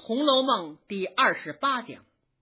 红楼梦》第28讲。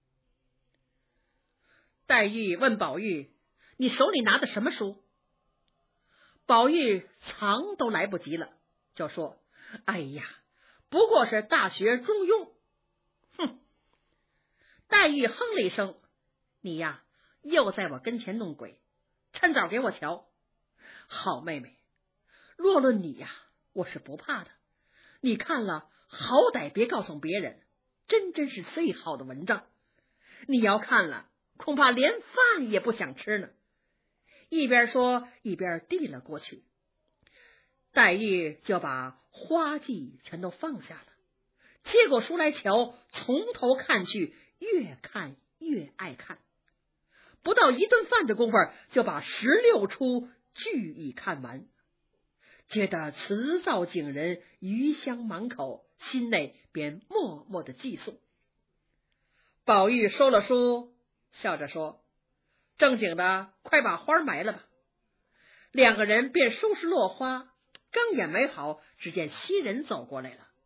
黛玉问宝玉：“你手里拿的什么书？”宝玉藏都来不及了，就说：“哎呀，不过是大学中庸。”哼！黛玉哼了一声：“你呀，又在我跟前弄鬼，趁早给我瞧。好妹妹，若论你呀，我是不怕的。你看了，好歹别告诉别人，真是最好的文章。你要看了，恐怕连饭也不想吃呢。”一边说一边递了过去。黛玉就把花季全都放下了，接过书来瞧，从头看去，越看越爱看。不到一顿饭的功夫，就把16出俱已看完，觉得词藻景人，余香满口，心内便默默的寄诵。宝玉收了书，笑着说：“正经的，快把花埋了吧。”两个人便收拾落花，刚眼没好，只见袭人走过来了。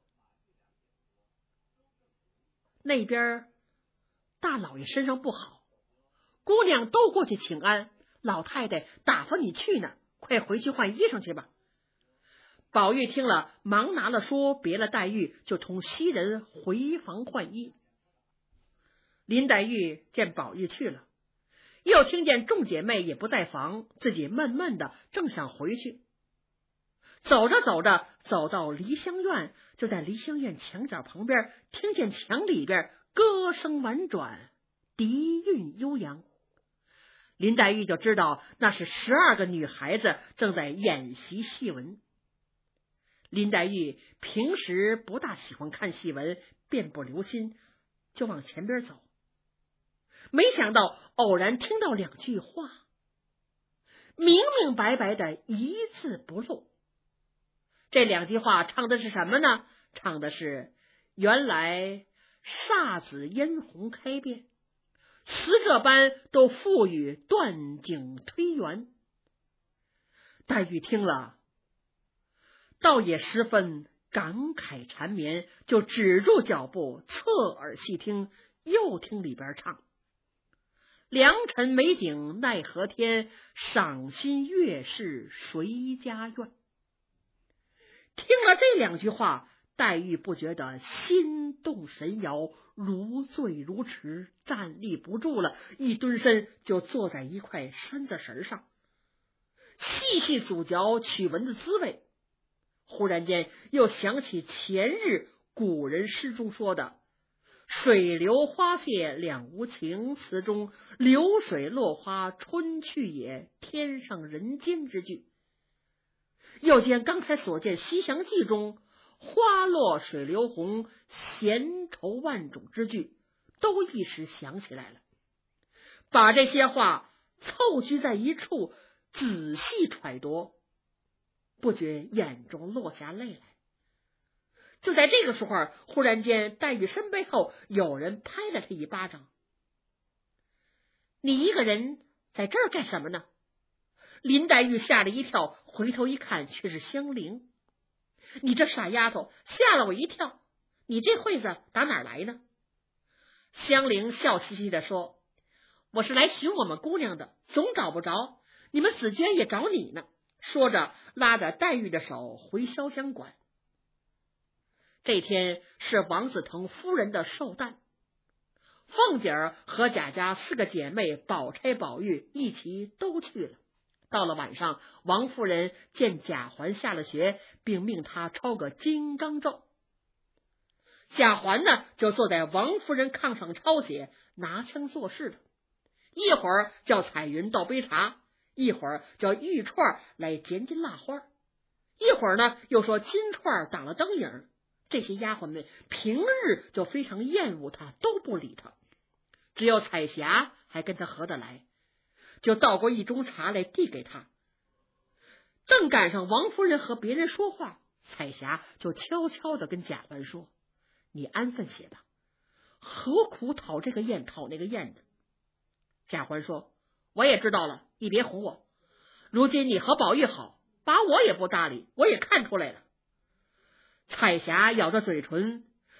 那边大老爷身上不好，姑娘都过去请安，老太太打发你去呢，快回去换衣裳去吧。宝玉听了，忙拿了书，别了黛玉，就同袭人回房换衣。林黛玉见宝玉去了，又听见众姐妹也不在房，自己闷闷的，正想回去。走着走着，走到梨香院，就在梨香院墙角旁边，听见墙里边歌声婉转，笛韵悠扬。林黛玉就知道那是12个女孩子正在演习戏文。林黛玉平时不大喜欢看戏文，便不留心，就往前边走。没想到偶然听到2句话，明明白白的，一字不漏。这2句话唱的是什么呢？唱的是原来姹紫嫣红开遍，词这般都赋予断井推圆。黛玉听了，倒也十分感慨缠绵，就止住脚步，侧耳细听，又听里边唱：“良辰美景奈何天，赏心悦事谁家院。”听了这2句话，黛玉不觉得心动神摇，如醉如痴，站立不住了，一蹲身就坐在一块山子绳上，细细咀嚼曲文的滋味。忽然间又想起前日古人诗中说的“水流花谢两无情”，词中流水落花春去也，天上人间之句。又见刚才所见《西厢记》中花落水流红，闲愁万种之句，都一时想起来了，把这些话凑聚在一处，仔细揣度，不觉眼中落下泪来。就在这个时候，忽然间黛玉身背后有人拍了她一巴掌：“你一个人在这儿干什么呢？”林黛玉吓了一跳，回头一看，却是香菱。“你这傻丫头，吓了我一跳，你这会子打哪儿来呢？”香菱笑嘻嘻地说：“我是来寻我们姑娘的，总找不着，你们紫鹃也找你呢。”说着拉着黛玉的手回潇湘馆。这天是王子腾夫人的寿诞，凤姐儿和贾家4个姐妹，宝钗、宝玉一起都去了。到了晚上，王夫人见贾环下了学，并命他抄个金刚咒。贾环呢，就坐在王夫人炕上抄写，拿枪做事了。一会儿叫彩云倒杯茶，一会儿叫玉串来捡金蜡花，一会儿呢又说金串挡了灯影。这些丫鬟们平日就非常厌恶他，都不理他，只有彩霞还跟他合得来，就倒过一盅茶来递给他。正赶上王夫人和别人说话，彩霞就悄悄地跟贾环说：“你安分些吧，何苦讨这个厌讨那个厌的？”贾环说：“我也知道了，你别哄我。如今你和宝玉好，把我也不搭理，我也看出来了。”彩霞咬着嘴唇，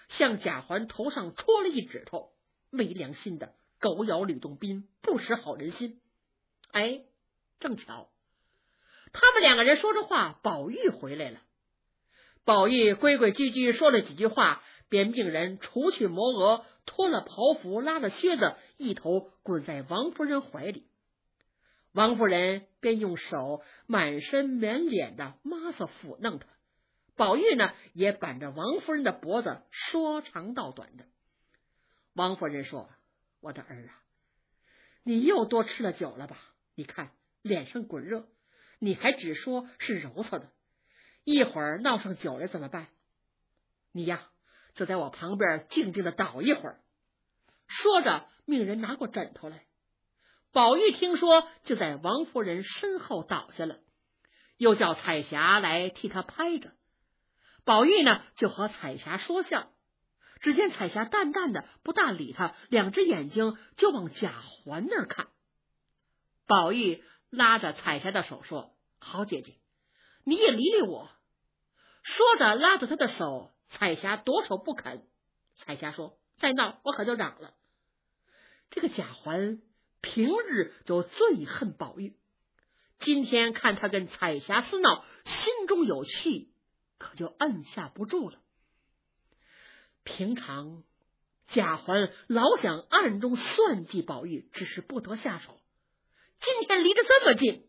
向贾环头上戳了一指头，没良心的狗咬吕洞宾，不识好人心。哎，正巧他们两个人说着话，宝玉回来了。宝玉规规矩矩说了几句话，便命人除去磨额，脱了袍服，拉了靴子，一头滚在王夫人怀里。王夫人便用手满身满脸的抹挲抚弄他。宝玉呢，也板着王夫人的脖子，说长道短的。王夫人说：“我的儿啊，你又多吃了酒了吧？你看脸上滚热，你还只说是揉搓的，一会儿闹上酒来怎么办？你呀，就在我旁边静静的倒一会儿。”说着，命人拿过枕头来。宝玉听说，就在王夫人身后倒下了，又叫彩霞来替他拍着。宝玉呢，就和彩霞说笑。只见彩霞淡淡的不大理他，两只眼睛就往贾环那儿看。宝玉拉着彩霞的手说：“好姐姐，你也理理我。”说着拉着他的手，彩霞夺手不肯。彩霞说：“再闹我可就嚷了。”这个贾环平日就最恨宝玉，今天看他跟彩霞私闹，心中有气，可就按下不住了。平常贾环老想暗中算计宝玉，只是不得下手。今天离得这么近，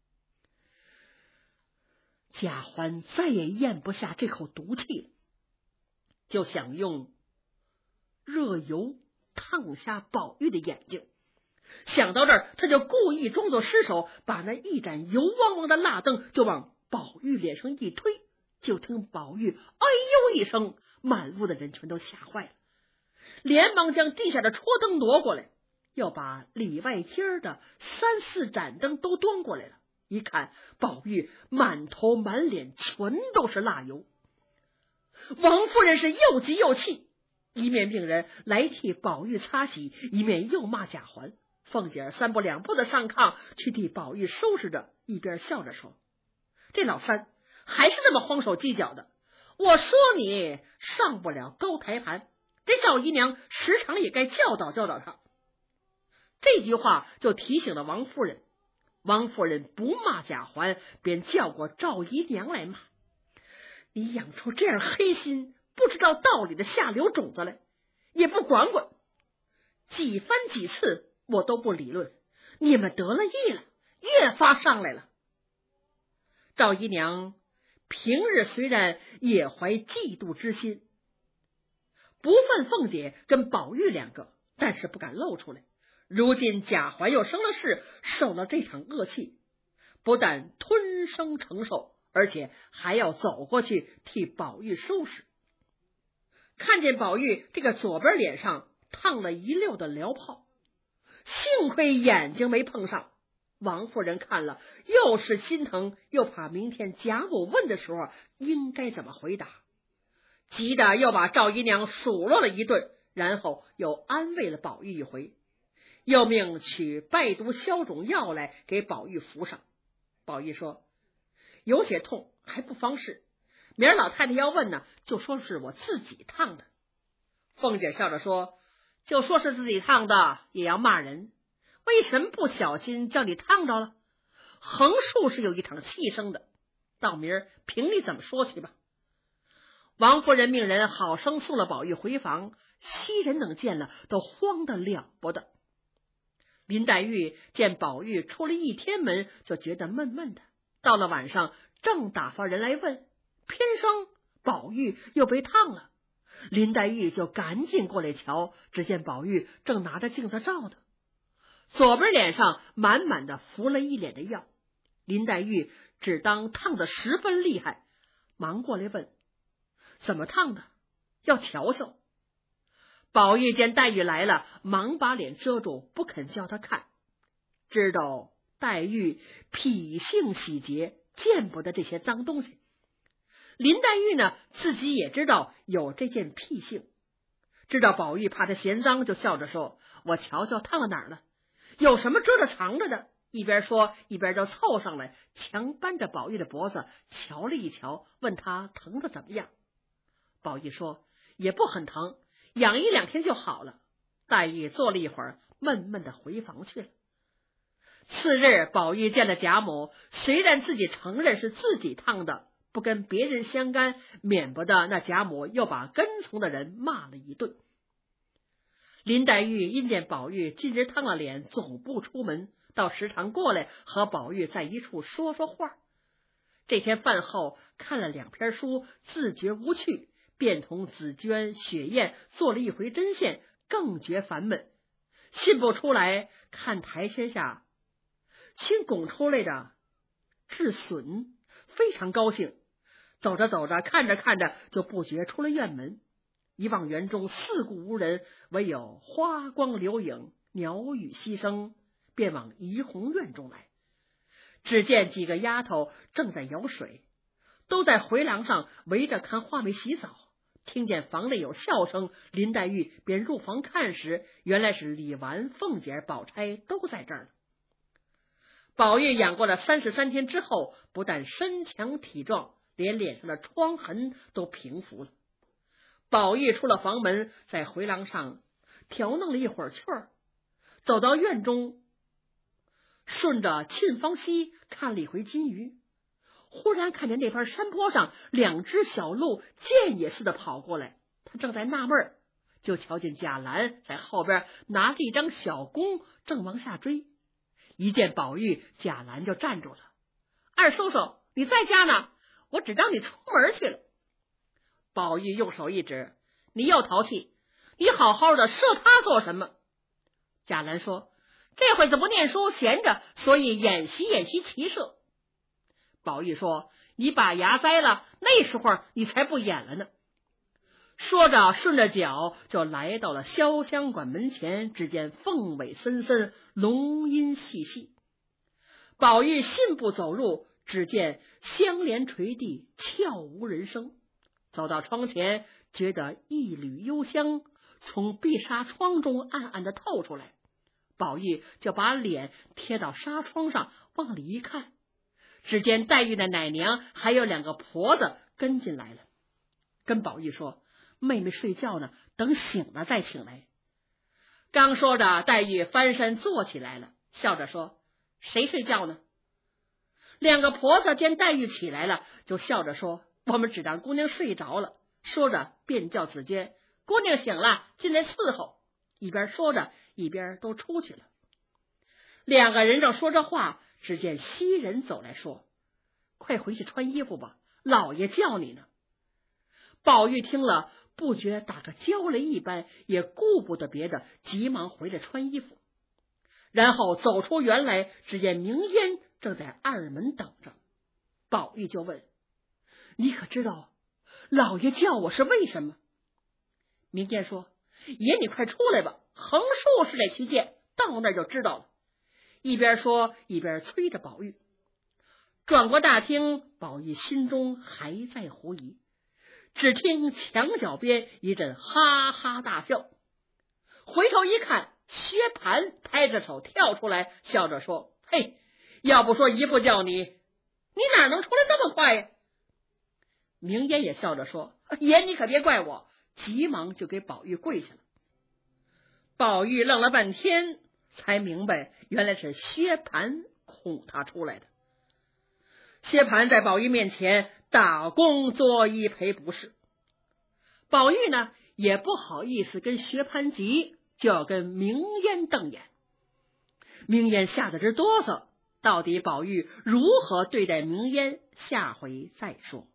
贾环再也咽不下这口毒气了，就想用热油烫瞎宝玉的眼睛。想到这儿，他就故意装作失手，把那一盏油汪汪的蜡灯就往宝玉脸上一推。就听宝玉哎呦一声，满屋的人全都吓坏了，连忙将地下的戳灯挪过来，又把里外间的3、4盏灯都端过来了。一看，宝玉满头满脸全都是蜡油。王夫人是又急又气，一面命人来替宝玉擦洗，一面又骂贾环。凤姐3步2步的上炕去替宝玉收拾着，一边笑着说：“这老三还是那么慌手计较的，我说你上不了高台盘，这赵姨娘时常也该教导教导他。”这句话就提醒了王夫人。王夫人不骂贾环，便叫过赵姨娘来骂：“你养出这样黑心不知道道理的下流种子来，也不管管，几番几次我都不理论，你们得了意了，越发上来了。”赵姨娘平日虽然也怀嫉妒之心，不犯凤姐跟宝玉2个，但是不敢露出来。如今贾环又生了事，受了这场恶气，不但吞声承受，而且还要走过去替宝玉收拾。看见宝玉这个左边脸上烫了一溜的燎泡，幸亏眼睛没碰上。王夫人看了，又是心疼，又怕明天贾母问的时候应该怎么回答，急得又把赵姨娘数落了一顿，然后又安慰了宝玉一回，又命取败毒消肿药来给宝玉服上。宝玉说：“有些痛还不妨事，明儿老太太要问呢，就说是我自己烫的。”凤姐笑着说：“就说是自己烫的，也要骂人，为什么不小心叫你烫着了？横竖是有一场气生的，到明儿凭你怎么说去吧。”王夫人命人好生送了宝玉回房，袭人等见了都慌得了不得。林黛玉见宝玉出了一天门，就觉得闷闷的，到了晚上正打发人来问，偏生宝玉又被烫了。林黛玉就赶紧过来瞧，只见宝玉正拿着镜子照的，左边脸上满满的服了一脸的药。林黛玉只当烫得十分厉害，忙过来问：“怎么烫的？要瞧瞧。”宝玉见黛玉来了，忙把脸遮住，不肯叫她看，知道黛玉脾性喜洁，见不得这些脏东西。林黛玉呢，自己也知道有这件癖性，知道宝玉怕她嫌脏，就笑着说：“我瞧瞧烫到哪儿了，有什么遮着藏着的。”一边说一边就凑上来，强扳着宝玉的脖子瞧了一瞧，问他疼的怎么样。宝玉说：“ 也不很疼，养1-2天就好了。黛玉坐了一会儿，闷闷的回房去了。次日，宝玉见了贾母，虽然自己承认是自己烫的，不跟别人相干，免不得那贾母又把跟从的人骂了一顿。林黛玉因见宝玉今日烫了脸，总不出门，倒时常过来和宝玉在一处说说话。这天饭后看了2篇书，自觉无趣，便同紫鹃、雪雁做了一回针线，更觉烦闷。信不出来，看台阶下新拱出来的智笋，非常高兴。走着走着，看着看着，就不觉出了院门。一望园中四顾无人，唯有花光流影，鸟语溪声，便往怡红院中来。只见几个丫头正在舀水，都在回廊上围着看画眉洗澡。听见房内有笑声，林黛玉便入房看时，原来是李纨、凤姐、宝钗都在这儿了。宝玉养过了33天之后，不但身强体壮，连脸上的疮痕都平复了。宝玉出了房门，在回廊上调弄了一会儿趣儿，走到院中，顺着沁芳溪看了一回金鱼，忽然看见那边山坡上2只小鹿箭也似的跑过来，他正在纳闷，就瞧见贾兰在后边拿着一张小弓，正往下追。一见宝玉，贾兰就站住了：“二叔叔，你在家呢，我只当你出门去了。”宝玉用手一指：“你又淘气，你好好的射他做什么？”贾兰说：“这会子不念书，闲着，所以演习演习骑射。”宝玉说：“你把牙栽了，那时候你才不演了呢。”说着，顺着脚就来到了潇湘馆门前，只见凤尾森森，龙音细细。宝玉信步走入，只见香帘垂地，悄无人声。走到窗前，觉得一缕幽香从碧纱窗中暗暗的透出来。宝玉就把脸贴到纱窗上，往里一看，只见黛玉的奶娘还有2个婆子跟进来了，跟宝玉说：“妹妹睡觉呢，等醒了再请来。”刚说着，黛玉翻身坐起来了，笑着说：“谁睡觉呢？” 2个婆子见黛玉起来了，就笑着说：“我们只当姑娘睡着了。”说着便叫紫鹃：“姑娘醒了，进来伺候。”一边说着，一边都出去了。2个人正说着话，只见袭人走来说：“快回去穿衣服吧，老爷叫你呢。”宝玉听了，不觉打个焦雷一般，也顾不得别的，急忙回来穿衣服。然后走出园来，只见明烟正在二门等着。宝玉就问：“你可知道老爷叫我是为什么？”明烟说：“爷你快出来吧，横竖是得去见，到那儿就知道了。”一边说一边催着宝玉。转过大厅，宝玉心中还在狐疑，只听墙角边一阵哈哈大笑，回头一看，薛蟠拍着手跳出来，笑着说：“嘿，要不说姨父叫你，你哪能出来这么快呀？”明烟也笑着说：“爷你可别怪我。”急忙就给宝玉跪下了。宝玉愣了半天，才明白原来是薛蟠哄他出来的。薛蟠在宝玉面前打躬作揖赔不是。宝玉呢也不好意思跟薛蟠急，就要跟明烟瞪眼。明烟吓得直哆嗦，到底宝玉如何对待明烟，下回再说。